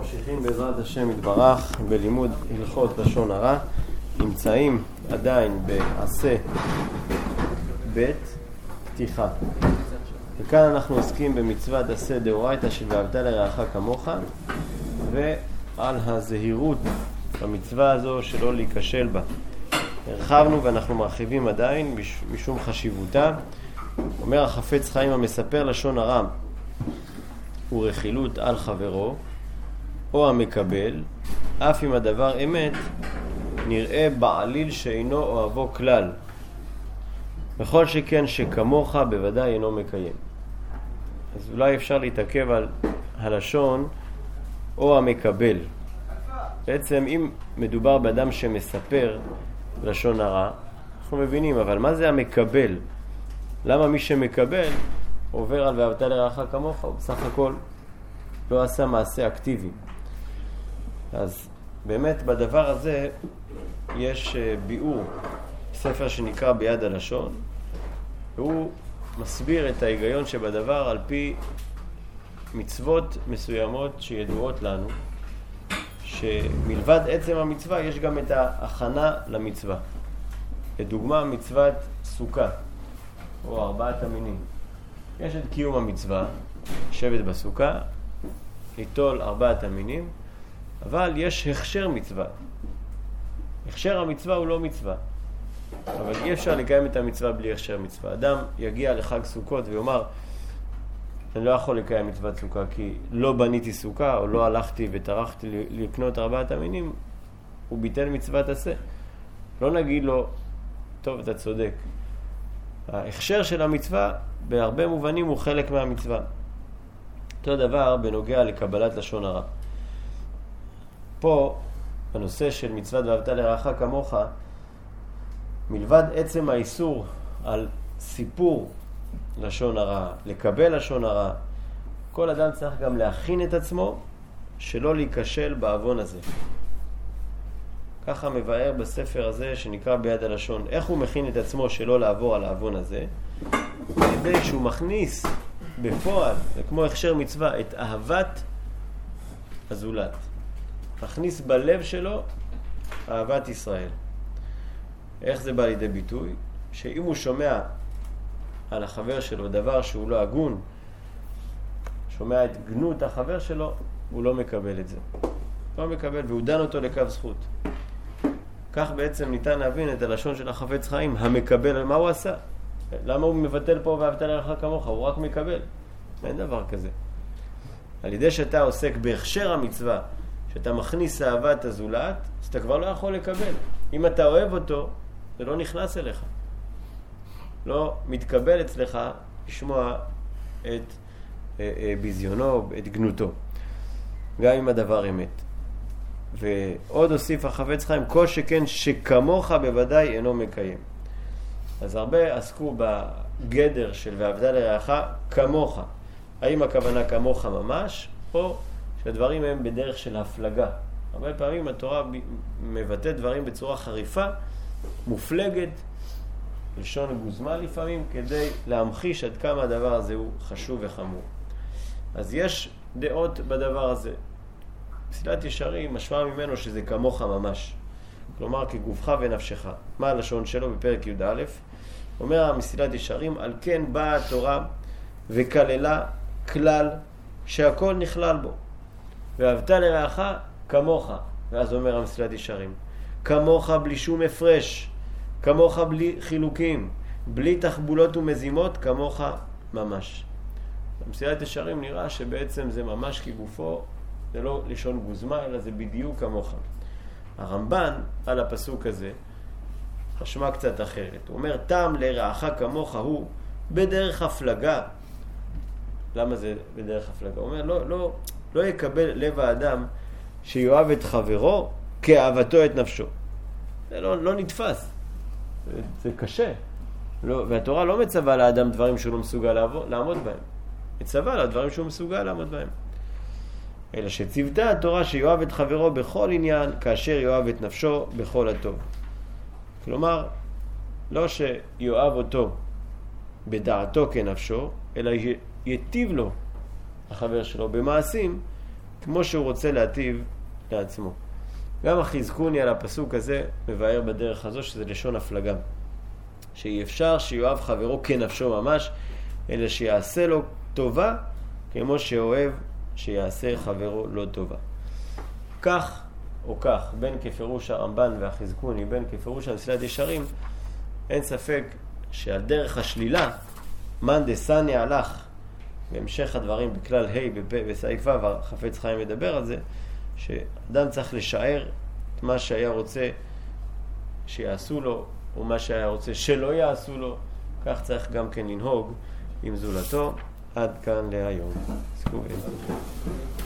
ממשיכים בעזרת השם יתברך בלימוד הלכות לשון הרע. נמצאים עדיין בעשה ב' פתיחה, וכאן אנחנו עוסקים במצוות עשה דאורייתא של ואהבת לרעך כמוך, ועל הזהירות במצווה הזו שלא להיכשל בה. הרחבנו ואנחנו מרחיבים עדיין משום חשיבותה. אומר החפץ חיים המספר לשון הרע ורכילות על חברו או המקבל, אף אם הדבר אמת, נראה בעליל שאינו אוהבו כלל, בכל שכן שכמוך בוודאי אינו מקיים. אז אולי אפשר להתעכב על הלשון או המקבל. בעצם אם מדובר באדם שמספר לשון הרע, אנחנו מבינים, אבל מה זה המקבל? למה מי שמקבל עובר על ואהבת לרעך כמוך? הוא בסך הכל לא עשה מעשה אקטיבי. אז באמת בדבר הזה יש ביאור, ספר שנקרא ביד הלשון, והוא מסביר את ההיגיון שבדבר על פי מצוות מסוימות שידועות לנו, שמלבד עצם המצווה יש גם את ההכנה למצווה. לדוגמה מצוות סוכה או ארבעת המינים. יש את קיום המצווה, לשבת בסוכה, ליטול ארבעת המינים, אבל יש הכשר מצווה. הכשר המצווה הוא לא מצווה, אבל אי אפשר לקיים את המצווה בלי הכשר מצווה. אדם יגיע לחג סוכות ויאמר, אני לא יכול לקיים מצוות סוכה כי לא בניתי סוכה או לא הלכתי וטרחתי לקנות ארבעת המינים, הוא ביטל מצוות עשה. לא נגיד לו, טוב, אתה צודק. ההכשר של המצווה בהרבה מובנים הוא חלק מהמצווה. אותו דבר בנוגע לקבלת לשון הרע. פה, בנושא של מצוות ואהבת לרעך כמוך, מלבד עצם האיסור על סיפור לשון הרע, לקבל לשון הרע, כל אדם צריך גם להכין את עצמו שלא להיכשל בעוון הזה. ככה מבאר בספר הזה שנקרא ביד הלשון, איך הוא מכין את עצמו שלא לעבור על העוון הזה, כדי שהוא מכניס בפועל, וכמו הכשר מצווה, את אהבת הזולת. מכניס בלב שלו אהבת ישראל. איך זה בא לידי ביטוי? שאם הוא שומע על החבר שלו דבר שהוא לא הגון, שומע את גנות החבר שלו, הוא לא מקבל את זה. לא מקבל, והוא דן אותו לקו זכות. כך בעצם ניתן להבין את הלשון של החפץ חיים, המקבל. מה הוא עשה? למה הוא מבטל פה ואהבת לרעך כמוך? הוא רק מקבל. אין דבר כזה. על ידי שאתה עוסק בהכשר המצווה, שאתה מכניס אהבת הזולת, אז אתה כבר לא יכול לקבל. אם אתה אוהב אותו, זה לא נכנס אליך. לא מתקבל אצלך לשמוע את ביזיונו, את גנותו. גם אם הדבר אמת. ועוד הוסיף החפץ חיים, כל שכן שכמוך בוודאי אינו מקיים. אז הרבה עסקו בגדר של ואהבת לרעך כמוך. האם הכוונה כמוך ממש, או שהדברים הם בדרך של הפלגה. הרבה פעמים התורה מבטאת דברים בצורה חריפה, מופלגת, לשון גוזמה לפעמים, כדי להמחיש עד כמה הדבר הזה הוא חשוב וחמור. אז יש דעות בדבר הזה. מסילת ישרים משמע ממנו שזה כמוך ממש. כלומר כגופך ונפשך. מה הלשון שלו בפרק י"א? אומר המסילת ישרים, על כן באה התורה וכללה כלל שהכל נכלל בו. ואהבת לרעך כמוך. ואז אומר המסילת ישרים, כמוך בלי שום הפרש, כמוך בלי חילוקים, בלי תחבולות ומזימות, כמוך ממש. במסילת ישרים נראה שבעצם זה ממש כגופו, זה לא לשון גוזמה, אלא זה בדיוק כמוך. הרמב"ן על הפסוק הזה חשמה קצת אחרת. הוא אומר, טעם לרעך כמוך הוא בדרך הפלגה. למה זה בדרך הפלגה? הוא אומר, לא יקבל לב האדם שיואב את חברו כאהבתו את נפשו. זה לא נתפס. זה קשה. והתורה לא מצווה לאדם דברים שהוא לא מסוגל לעמוד בהם. מצווה לה דברים שהוא מסוגל לעמוד בהם. אלא שציוותה התורה שיואב את חברו בכל עניין, כאשר יואב את נפשו בכל הטוב. כלומר, לא שיואב אותו בדעתו כנפשו, אלא יטיב לו החבר שלו במעשים כמו שהוא רוצה להטיב לעצמו. גם החזקוני על הפסוק הזה מבאר בדרך הזו, שזה לשון הפלגה. שאי אפשר שיואב חברו כנפשו ממש, אלא שיעשה לו טובה, כמו שאוהב שיעשה חברו לא טובה. כך או כך, בין כפירוש הרמב"ן והחזקוני, בין כפירוש המסילת ישרים, אין ספק שעל דרך השלילה, מאן דסני הלך, בהמשך הדברים בכלל ה' בסעיף ו', החפץ חיים מדבר על זה, שאדם צריך לשער את מה שהיה רוצה שיעשו לו, או מה שהיה רוצה שלא יעשו לו, כך צריך גם כן לנהוג עם זולתו. עד כאן להיום. סקובי.